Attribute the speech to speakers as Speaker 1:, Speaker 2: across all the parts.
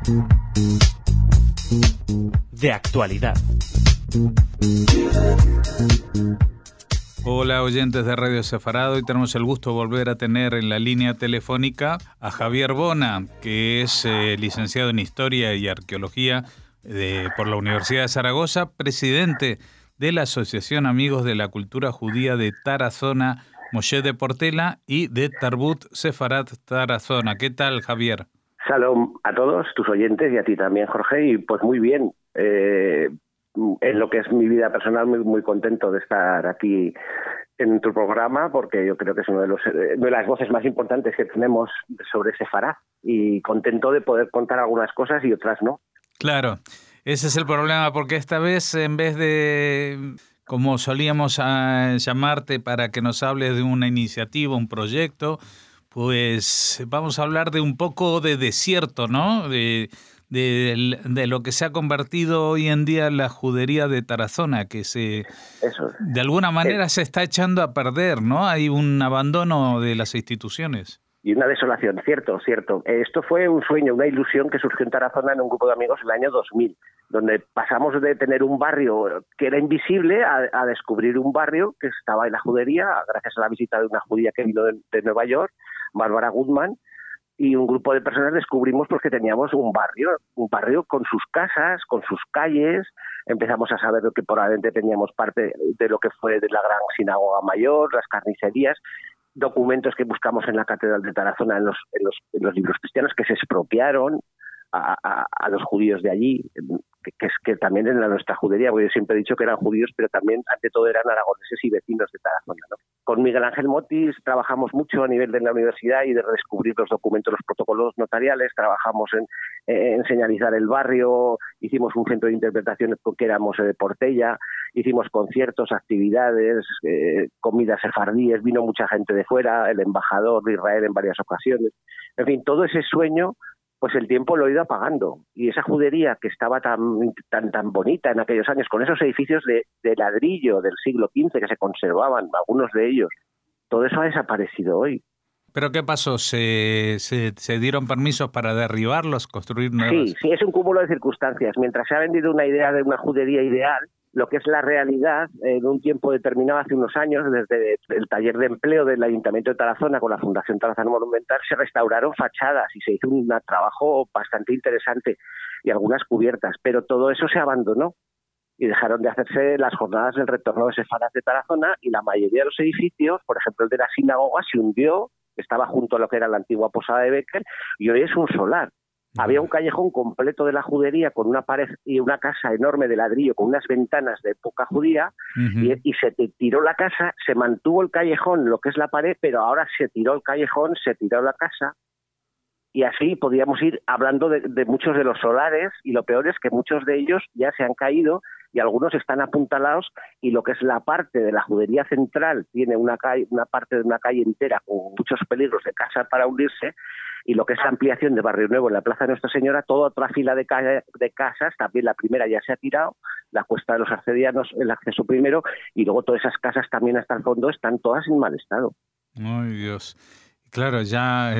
Speaker 1: De actualidad.
Speaker 2: Hola oyentes de Radio Sefarad, hoy tenemos el gusto de volver a tener en la línea telefónica a Javier Bona, que es licenciado en Historia y Arqueología por la Universidad de Zaragoza, presidente de la Asociación Amigos de la Cultura Judía de Tarazona, Moshe de Portela, y de Tarbut Sefarad Tarazona. ¿Qué tal, Javier?
Speaker 3: Shalom a todos tus oyentes y a ti también, Jorge, y pues muy bien. En lo que es mi vida personal, muy contento de estar aquí en tu programa, porque yo creo que es una de las voces más importantes que tenemos sobre Sefarad, y contento de poder contar algunas cosas y otras no.
Speaker 2: Claro, ese es el problema, porque esta vez, en vez de, como solíamos llamarte para que nos hables de una iniciativa, un proyecto, pues vamos a hablar de un poco de desierto, ¿no? De lo que se ha convertido hoy en día la judería de Tarazona, que de alguna manera se está echando a perder, ¿no? Hay un abandono de las instituciones.
Speaker 3: Y una desolación, cierto. Esto fue un sueño, una ilusión que surgió en Tarazona en un grupo de amigos en el año 2000, donde pasamos de tener un barrio que era invisible a descubrir un barrio que estaba en la judería, gracias a la visita de una judía que vino de Nueva York, Bárbara Goodman, y un grupo de personas descubrimos pues que teníamos un barrio con sus casas, con sus calles. Empezamos a saber que probablemente teníamos parte de lo que fue de la gran sinagoga mayor, las carnicerías, documentos que buscamos en la Catedral de Tarazona, en los libros cristianos, que se expropiaron a los judíos de allí, que también en nuestra judería, porque yo siempre he dicho que eran judíos, pero también ante todo eran aragoneses y vecinos de Tarazona, ¿no? Con Miguel Ángel Motis trabajamos mucho a nivel de la universidad y de redescubrir los documentos, los protocolos notariales, trabajamos en señalizar el barrio, hicimos un centro de interpretación porque éramos de Portella, hicimos conciertos, actividades, comidas sefardíes, vino mucha gente de fuera, el embajador de Israel en varias ocasiones. En fin, todo ese sueño, pues el tiempo lo ha ido apagando. Y esa judería que estaba tan bonita en aquellos años, con esos edificios de ladrillo del siglo XV que se conservaban, algunos de ellos, todo eso ha desaparecido hoy.
Speaker 2: ¿Pero qué pasó? ¿Se dieron permisos para derribarlos, construir nuevas?
Speaker 3: Sí, es un cúmulo de circunstancias. Mientras se ha vendido una idea de una judería ideal, lo que es la realidad, en un tiempo determinado, hace unos años, desde el taller de empleo del Ayuntamiento de Tarazona con la Fundación Tarazona Monumental, se restauraron fachadas y se hizo un trabajo bastante interesante y algunas cubiertas, pero todo eso se abandonó y dejaron de hacerse las jornadas del retorno de Sefarad de Tarazona, y la mayoría de los edificios, por ejemplo el de la sinagoga, se hundió, estaba junto a lo que era la antigua posada de Becker, y hoy es un solar. Había un callejón completo de la judería con una pared y una casa enorme de ladrillo con unas ventanas de época judía, y se tiró la casa, se mantuvo el callejón, lo que es la pared, pero ahora se tiró el callejón, se tiró la casa, y así podíamos ir hablando de muchos de los solares, y lo peor es que muchos de ellos ya se han caído y algunos están apuntalados, y lo que es la parte de la judería central tiene una parte de una calle entera con muchos peligros de casa para hundirse, y lo que es la ampliación de Barrio Nuevo en la Plaza de Nuestra Señora, toda otra fila de casas, también la primera ya se ha tirado, la Cuesta de los Arcedianos, el acceso primero, y luego todas esas casas también hasta el fondo están todas en mal estado.
Speaker 2: ¡Ay, Dios! Claro, ya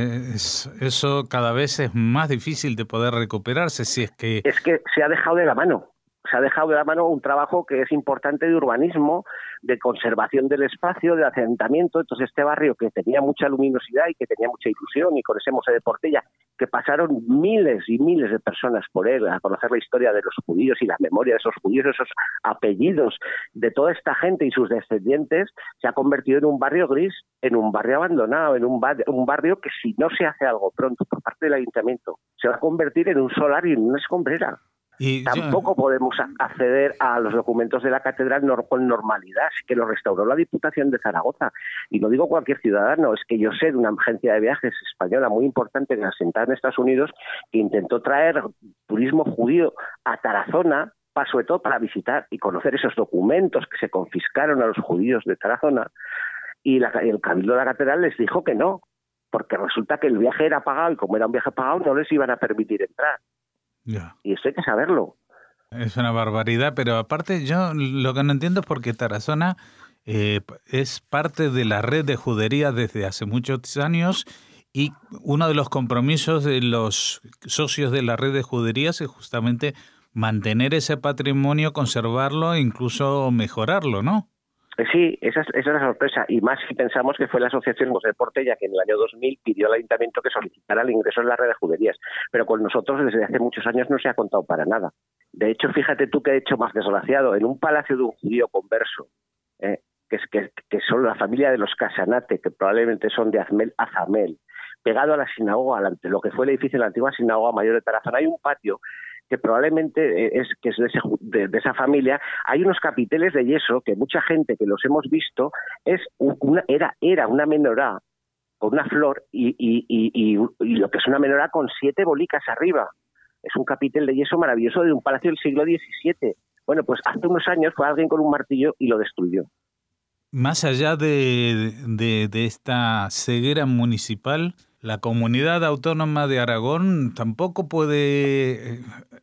Speaker 2: eso cada vez es más difícil de poder recuperarse, si es que...
Speaker 3: Es que se ha dejado de la mano. Se ha dejado de la mano un trabajo que es importante de urbanismo, de conservación del espacio, de asentamiento. Entonces este barrio, que tenía mucha luminosidad y que tenía mucha ilusión, y con ese Moshe de Portella, que pasaron miles y miles de personas por él a conocer la historia de los judíos y la memoria de esos judíos, esos apellidos de toda esta gente y sus descendientes, se ha convertido en un barrio gris, en un barrio abandonado, en un barrio que, si no se hace algo pronto por parte del ayuntamiento, se va a convertir en un solar y en una escombrera. Tampoco podemos acceder a los documentos de la catedral con normalidad, que lo restauró la Diputación de Zaragoza. Y no digo cualquier ciudadano, es que yo sé de una agencia de viajes española muy importante asentada en Estados Unidos que intentó traer turismo judío a Tarazona, sobre todo para visitar y conocer esos documentos que se confiscaron a los judíos de Tarazona, y el Cabildo de la Catedral les dijo que no, porque resulta que el viaje era pagado, y como era un viaje pagado no les iban a permitir entrar.
Speaker 2: Yeah.
Speaker 3: Y esto hay que saberlo.
Speaker 2: Es una barbaridad, pero aparte yo lo que no entiendo es porque Tarazona es parte de la red de judería desde hace muchos años, Y uno de los compromisos de los socios de la red de juderías es justamente mantener ese patrimonio, conservarlo e incluso mejorarlo, ¿no?
Speaker 3: Sí, esa es la sorpresa, y más si pensamos que fue la Asociación Museo de Portella que en el año 2000 pidió al Ayuntamiento que solicitara el ingreso en la red de juderías, pero con nosotros desde hace muchos años no se ha contado para nada. De hecho, fíjate tú qué hecho más desgraciado, en un palacio de un judío converso, que son la familia de los Casanate, que probablemente son de Azamel, pegado a la sinagoga, lo que fue el edificio de la antigua sinagoga mayor de Tarazona, hay un patio que probablemente es de esa familia. Hay unos capiteles de yeso que mucha gente que los hemos visto era una menorá con una flor y lo que es una menorá con 7 bolicas arriba. Es un capitel de yeso maravilloso de un palacio del siglo XVII. Bueno, pues hace unos años fue alguien con un martillo y lo destruyó.
Speaker 2: Más allá de esta ceguera municipal, la Comunidad Autónoma de Aragón tampoco puede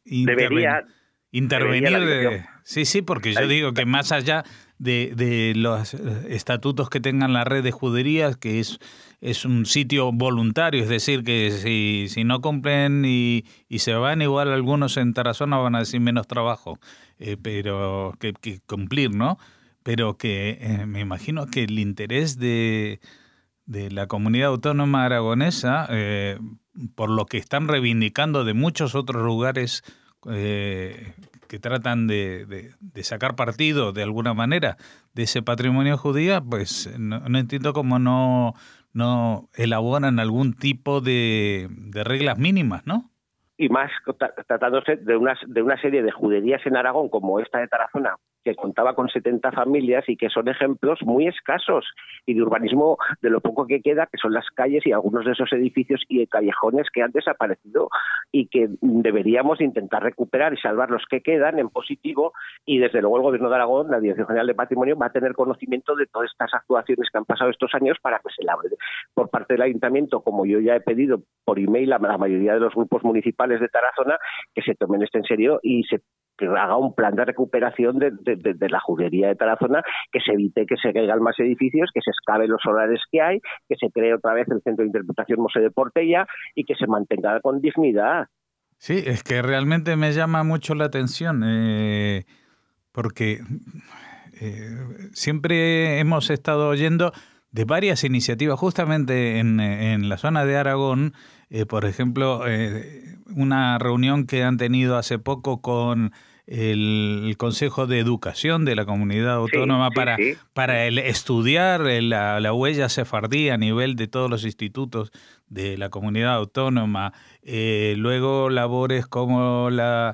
Speaker 2: intervenir. Sí, porque yo digo que más allá de los estatutos que tengan la red de juderías, que es un sitio voluntario, es decir, que si no cumplen y se van, igual algunos en Tarazona van a decir menos trabajo, pero que cumplir, ¿no? Pero que me imagino que el interés de la comunidad autónoma aragonesa, por lo que están reivindicando de muchos otros lugares que tratan de sacar partido de alguna manera de ese patrimonio judío, pues no entiendo cómo no elaboran algún tipo de reglas mínimas, ¿no?
Speaker 3: Y más tratándose de una serie de juderías en Aragón como esta de Tarazona, que contaba con 70 familias y que son ejemplos muy escasos y de urbanismo de lo poco que queda, que son las calles y algunos de esos edificios y callejones que han desaparecido y que deberíamos intentar recuperar y salvar los que quedan en positivo, y desde luego el Gobierno de Aragón, la Dirección General de Patrimonio, va a tener conocimiento de todas estas actuaciones que han pasado estos años para que se elabore por parte del Ayuntamiento, como yo ya he pedido por email a la mayoría de los grupos municipales de Tarazona, que se tomen esto en serio y que haga un plan de recuperación de la judería de Tarazona, que se evite que se caigan más edificios, que se excaven los solares que hay, que se cree otra vez el Centro de Interpretación Museo de Portella y que se mantenga con dignidad.
Speaker 2: Sí, es que realmente me llama mucho la atención, porque siempre hemos estado oyendo de varias iniciativas, justamente en la zona de Aragón, por ejemplo, una reunión que han tenido hace poco con el Consejo de Educación de la Comunidad Autónoma para estudiar la huella sefardí a nivel de todos los institutos de la Comunidad Autónoma, luego labores como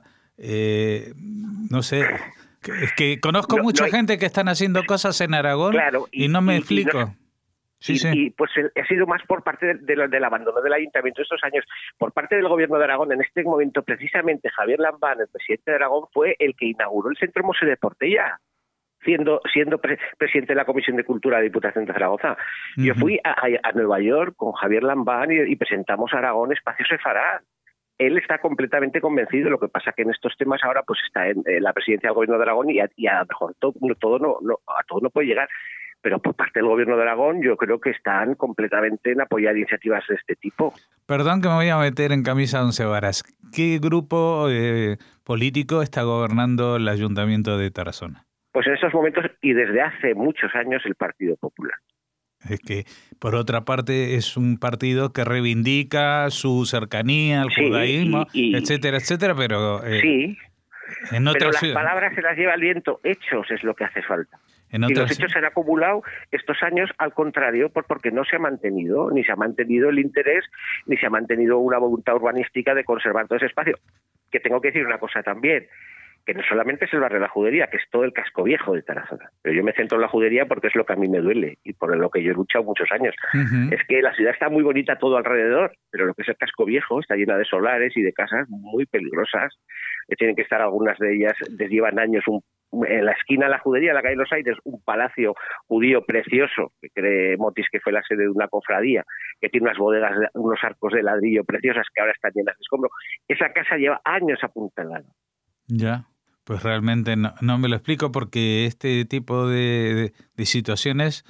Speaker 2: no sé, es que conozco mucha gente que están haciendo cosas en Aragón, claro, y no me explico.
Speaker 3: Y pues ha sido más por parte del abandono del Ayuntamiento estos años. Por parte del Gobierno de Aragón, en este momento, precisamente Javier Lambán, el presidente de Aragón, fue el que inauguró el Centro Museo de Portella, siendo presidente de la Comisión de Cultura de la Diputación de Zaragoza. Uh-huh. Yo fui a Nueva York con Javier Lambán y presentamos a Aragón Espacio Sefarad. Él está completamente convencido. Lo que pasa que en estos temas ahora pues está en la presidencia del Gobierno de Aragón y a lo mejor todo no puede llegar. Pero por parte del Gobierno de Aragón yo creo que están completamente en apoyar iniciativas de este tipo.
Speaker 2: Perdón que me voy a meter en camisa de once varas. ¿Qué grupo político está gobernando el Ayuntamiento de Tarazona?
Speaker 3: Pues en estos momentos y desde hace muchos años el Partido Popular.
Speaker 2: Es que, por otra parte, es un partido que reivindica su cercanía al judaísmo, etcétera, etcétera, pero...
Speaker 3: sí, pero las palabras se las lleva el viento, hechos es lo que hace falta. Y los hechos se han acumulado estos años, al contrario, porque no se ha mantenido, ni se ha mantenido el interés, ni se ha mantenido una voluntad urbanística de conservar todo ese espacio. Que tengo que decir una cosa también, que no solamente es el barrio de la Judería, que es todo el casco viejo de Tarazona. Pero yo me centro en la Judería porque es lo que a mí me duele y por lo que yo he luchado muchos años. Uh-huh. Es que la ciudad está muy bonita todo alrededor, pero lo que es el casco viejo está llena de solares y de casas muy peligrosas. Tienen que estar algunas de ellas, llevan años en la esquina de la Judería, en la calle Los Aires, un palacio judío precioso, que cree Motis que fue la sede de una cofradía, que tiene unas bodegas, unos arcos de ladrillo preciosas que ahora están llenas de escombros. Esa casa lleva años apuntalada.
Speaker 2: Ya, pues realmente no me lo explico, porque este tipo de situaciones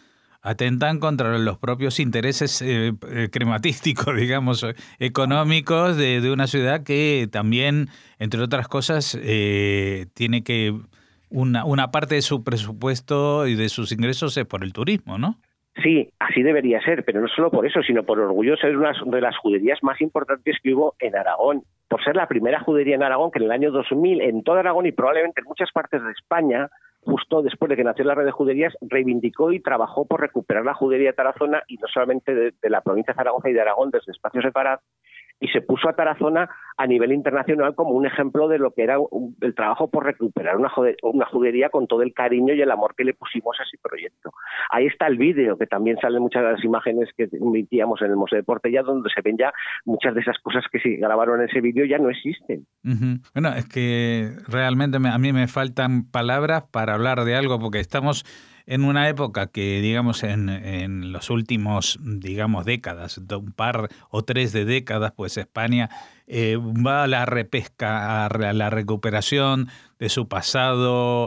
Speaker 2: atentan contra los propios intereses crematísticos, digamos, económicos de una ciudad que también, entre otras cosas, tiene que una parte de su presupuesto y de sus ingresos es por el turismo, ¿no?
Speaker 3: Sí, así debería ser, pero no solo por eso, sino por orgullo de ser una de las juderías más importantes que hubo en Aragón, por ser la primera judería en Aragón que en el año 2000 en toda Aragón y probablemente en muchas partes de España, justo después de que nació la red de juderías, reivindicó y trabajó por recuperar la judería de Tarazona, y no solamente de la provincia de Zaragoza y de Aragón desde espacios separados, y se puso a Tarazona a nivel internacional como un ejemplo de lo que era el trabajo por recuperar una judería con todo el cariño y el amor que le pusimos a ese proyecto. Ahí está el vídeo, que también salen muchas de las imágenes que emitíamos en el Museo de Portella, donde se ven ya muchas de esas cosas que se grabaron en ese vídeo ya no existen.
Speaker 2: Uh-huh. Bueno, es que realmente a mí me faltan palabras para hablar de algo, porque estamos en una época que, digamos, en los últimos, digamos, décadas, un par o tres de décadas, pues España va a la repesca, a la recuperación de su pasado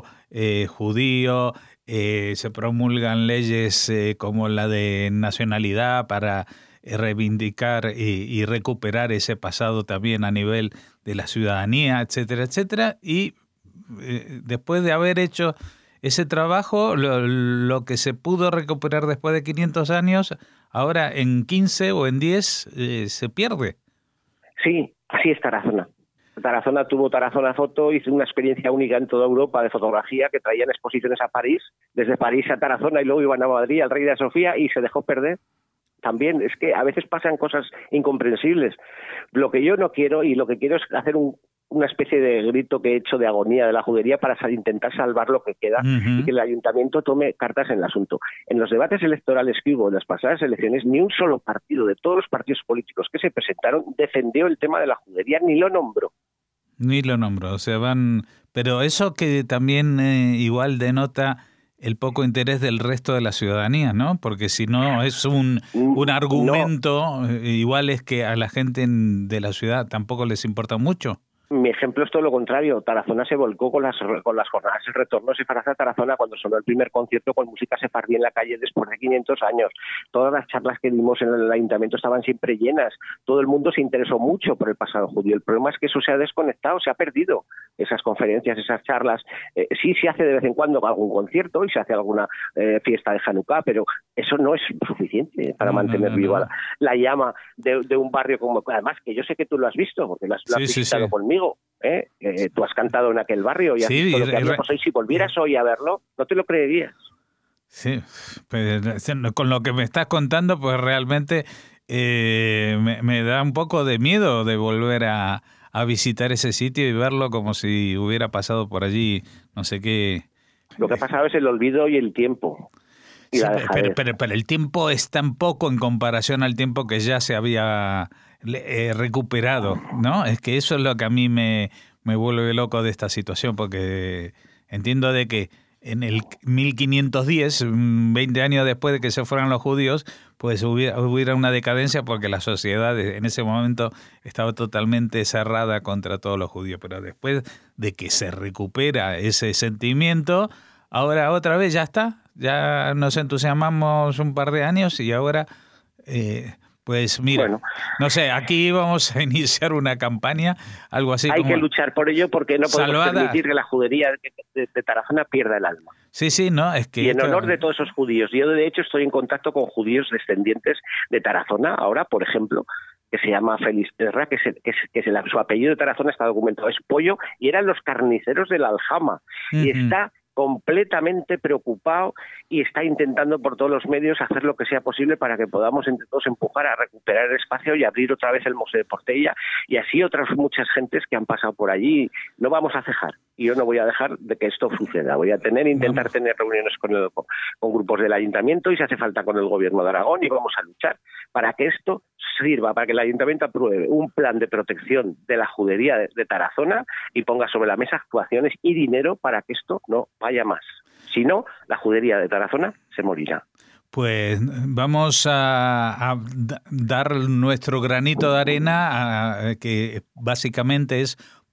Speaker 2: judío. Se promulgan leyes como la de nacionalidad para reivindicar y recuperar ese pasado también a nivel de la ciudadanía, etcétera, etcétera. Y después de haber hecho ese trabajo, lo que se pudo recuperar después de 500 años, ahora en 15 o en 10 se pierde.
Speaker 3: Sí, así es Tarazona. Tarazona tuvo Tarazona Foto, hizo una experiencia única en toda Europa de fotografía, que traían exposiciones a París, desde París a Tarazona y luego iban a Madrid, al Reina Sofía, y se dejó perder. También es que a veces pasan cosas incomprensibles. Lo que yo no quiero, y lo que quiero es hacer una especie de grito que he hecho de agonía de la judería para intentar salvar lo que queda, y que el ayuntamiento tome cartas en el asunto. En los debates electorales que hubo en las pasadas elecciones, ni un solo partido de todos los partidos políticos que se presentaron defendió el tema de la judería, ni lo nombró.
Speaker 2: Ni lo nombró, o sea, pero eso que también igual denota el poco interés del resto de la ciudadanía, ¿no? Porque si no es un argumento, no. Igual es que a la gente de la ciudad tampoco les importa mucho.
Speaker 3: Mi ejemplo es todo lo contrario. Tarazona se volcó con las jornadas de retorno Sefarad a Tarazona cuando sonó el primer concierto con música sefardí en la calle después de 500 años. Todas las charlas que dimos en el ayuntamiento estaban siempre llenas. Todo el mundo se interesó mucho por el pasado judío. El problema es que eso se ha desconectado, se ha perdido. Esas conferencias, esas charlas. Sí se hace de vez en cuando algún concierto y se hace alguna fiesta de Hanukkah, pero eso no es suficiente para mantener viva la llama de un barrio como... Además, que yo sé que tú lo has visto, porque lo has visitado conmigo. Tú has cantado en aquel barrio y has visto lo que habíamos hoy. Si volvieras hoy a verlo, no te lo creerías.
Speaker 2: Sí, pues, con lo que me estás contando, pues realmente me da un poco de miedo de volver a visitar ese sitio y verlo como si hubiera pasado por allí, no sé qué.
Speaker 3: Lo que ha pasado es el olvido y el tiempo. Y
Speaker 2: sí, pero el tiempo es tan poco en comparación al tiempo que ya se había recuperado, ¿no? Es que eso es lo que a mí me vuelve loco de esta situación, porque entiendo de que en el 1510, 20 años después de que se fueran los judíos, pues hubiera una decadencia porque la sociedad en ese momento estaba totalmente cerrada contra todos los judíos. Pero después de que se recupera ese sentimiento, ahora otra vez ya está, ya nos entusiasmamos un par de años y ahora... Pues mira, bueno, no sé, aquí vamos a iniciar una campaña, algo así
Speaker 3: hay
Speaker 2: como...
Speaker 3: Hay que luchar por ello porque no podemos permitir que la judería de Tarazona pierda el alma.
Speaker 2: Sí, no, es que...
Speaker 3: Y en honor de todos esos judíos. Yo, de hecho, estoy en contacto con judíos descendientes de Tarazona, ahora, por ejemplo, que se llama Félix Terra, su apellido de Tarazona está documentado, es Pollo, y eran los carniceros de la Aljama. Y está completamente preocupado y está intentando por todos los medios hacer lo que sea posible para que podamos entre todos empujar a recuperar el espacio y abrir otra vez el Museo de Portella, y así otras muchas gentes que han pasado por allí. No vamos a cejar, y yo no voy a dejar de que esto suceda. Voy a intentar tener reuniones con grupos del ayuntamiento, y si hace falta con el gobierno de Aragón, y vamos a luchar para que esto sirva, para que el ayuntamiento apruebe un plan de protección de la judería de Tarazona y ponga sobre la mesa actuaciones y dinero para que esto no vaya más. Si no, la judería de Tarazona se morirá.
Speaker 2: Pues vamos a dar nuestro granito de arena, que básicamente es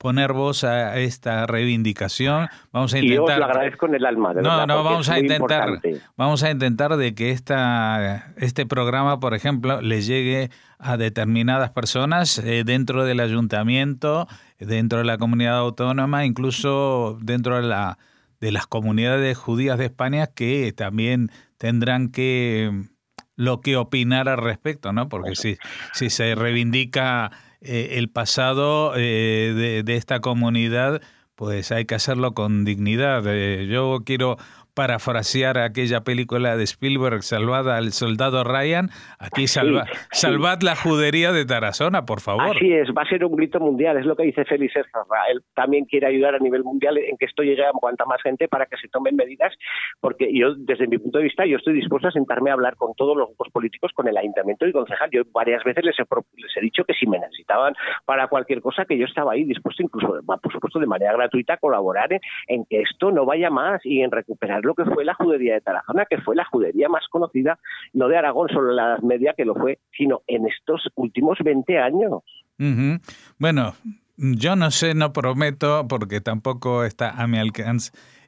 Speaker 2: poner voz a esta reivindicación. Vamos a intentar.
Speaker 3: Y yo os lo agradezco en el alma. De verdad,
Speaker 2: vamos a intentar de que este programa, por ejemplo, le llegue a determinadas personas dentro del ayuntamiento, dentro de la comunidad autónoma, incluso dentro de las comunidades judías de España, que también tendrán lo que opinar al respecto, ¿no? Porque si se reivindica el pasado de esta comunidad, pues hay que hacerlo con dignidad. Yo quiero parafrasear aquella película de Spielberg, Salvad al soldado Ryan. Aquí salvad la judería de Tarazona, por favor.
Speaker 3: Así es, va a ser un grito mundial, es lo que dice Félix Ezra. Él también quiere ayudar a nivel mundial en que esto llegue a cuanta más gente para que se tomen medidas, porque yo, desde mi punto de vista, yo estoy dispuesto a sentarme a hablar con todos los grupos políticos, con el ayuntamiento y concejal. Yo varias veces les he dicho que si me necesitaban para cualquier cosa, que yo estaba ahí dispuesto, incluso, por supuesto, de manera gratuita, a colaborar en que esto no vaya más y en recuperar lo que fue la judería de Tarazona, que fue la judería más conocida, no de Aragón solo en la Edad Media, que lo fue, sino en estos últimos 20 años.
Speaker 2: Uh-huh. Bueno, yo no sé, no prometo, porque tampoco está a mi alcance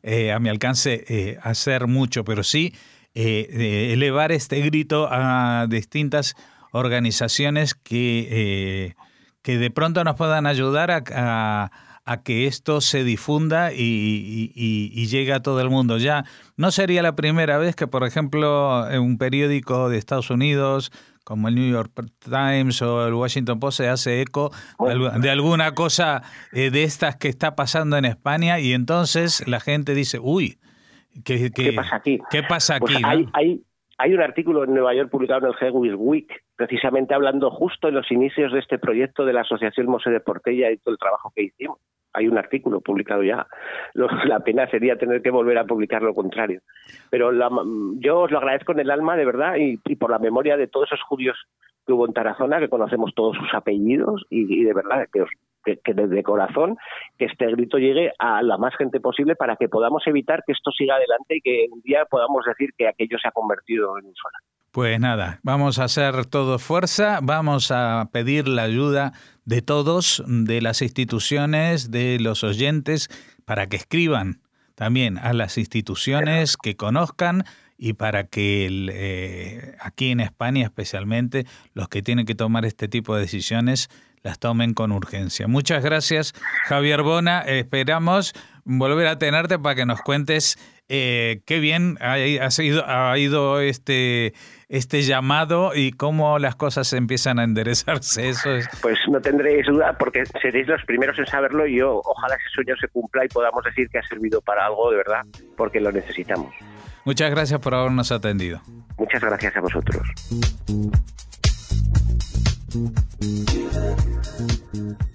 Speaker 2: hacer mucho, pero sí elevar este grito a distintas organizaciones que de pronto nos puedan ayudar a que esto se difunda y llegue a todo el mundo. Ya no sería la primera vez que, por ejemplo, en un periódico de Estados Unidos como el New York Times o el Washington Post se hace eco de alguna cosa de estas que está pasando en España, y entonces la gente dice, uy, ¿qué
Speaker 3: pasa aquí?
Speaker 2: ¿Qué pasa
Speaker 3: pues
Speaker 2: aquí? ¿No?
Speaker 3: Hay un artículo en Nueva York publicado en el Jewish Week, precisamente hablando justo en los inicios de este proyecto de la Asociación Moshe de Portella y todo el trabajo que hicimos. Hay un artículo publicado ya. La pena sería tener que volver a publicar lo contrario. Pero yo os lo agradezco en el alma, de verdad, y por la memoria de todos esos judíos que hubo en Tarazona, que conocemos todos sus apellidos, y de verdad que desde corazón que este grito llegue a la más gente posible para que podamos evitar que esto siga adelante y que un día podamos decir que aquello se ha convertido en un solar.
Speaker 2: Pues nada, vamos a hacer todo fuerza, vamos a pedir la ayuda de todos, de las instituciones, de los oyentes, para que escriban también a las instituciones, que conozcan, y para que aquí en España especialmente los que tienen que tomar este tipo de decisiones las tomen con urgencia. Muchas gracias, Javier Bona. Esperamos volver a tenerte para que nos cuentes qué bien ha ido este llamado y cómo las cosas empiezan a enderezarse. Eso es.
Speaker 3: Pues no tendréis duda, porque seréis los primeros en saberlo, y yo ojalá ese sueño se cumpla y podamos decir que ha servido para algo de verdad, porque lo necesitamos.
Speaker 2: Muchas gracias por habernos atendido.
Speaker 3: Muchas gracias a vosotros.